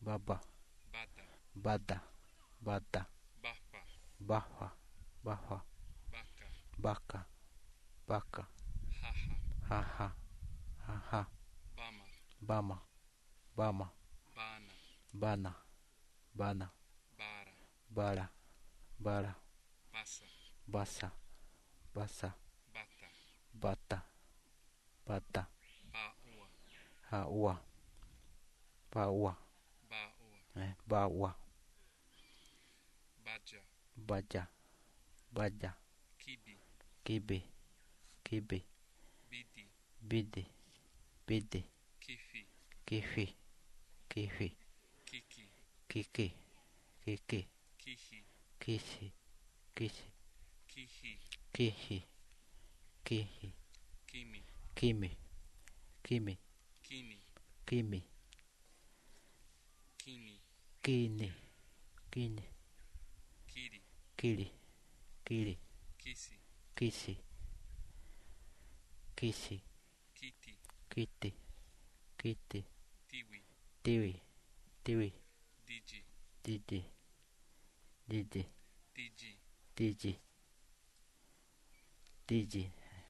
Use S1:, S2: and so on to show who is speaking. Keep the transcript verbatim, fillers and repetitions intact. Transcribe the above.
S1: baba,
S2: bata,
S1: bada, bada,
S2: bafa,
S1: bafa, bafa,
S2: baka,
S1: baka, baka,
S2: haha,
S1: haha, haha,
S2: bama,
S1: bama, bama,
S2: bana,
S1: bana, bana,
S2: bara,
S1: bara, bara,
S2: basa,
S1: basa, basa,
S2: bata,
S1: bata, bata,
S2: baua,
S1: haua, baua,
S2: baua,
S1: eh, baua,
S2: baja,
S1: baja, baja,
S2: kibi,
S1: kibi, kibi,
S2: bidi,
S1: bidi, bidi,
S2: kifi,
S1: kifi, kifi,
S2: kiki,
S1: kiki, kiki,
S2: kihi,
S1: kishi, kishi,
S2: kihi,
S1: kihi, kihi,
S2: kimi,
S1: kimi, kimi,
S2: kini,
S1: kimi,
S2: kini,
S1: kini, kini,
S2: kiri,
S1: kiri, kiri,
S2: kisi,
S1: kisi, kisi,
S2: kiti,
S1: kiti, kiti,
S2: tiwi,
S1: tiwi, tiwi,
S2: diji,
S1: didi, didi,
S2: diji,
S1: diji, diji,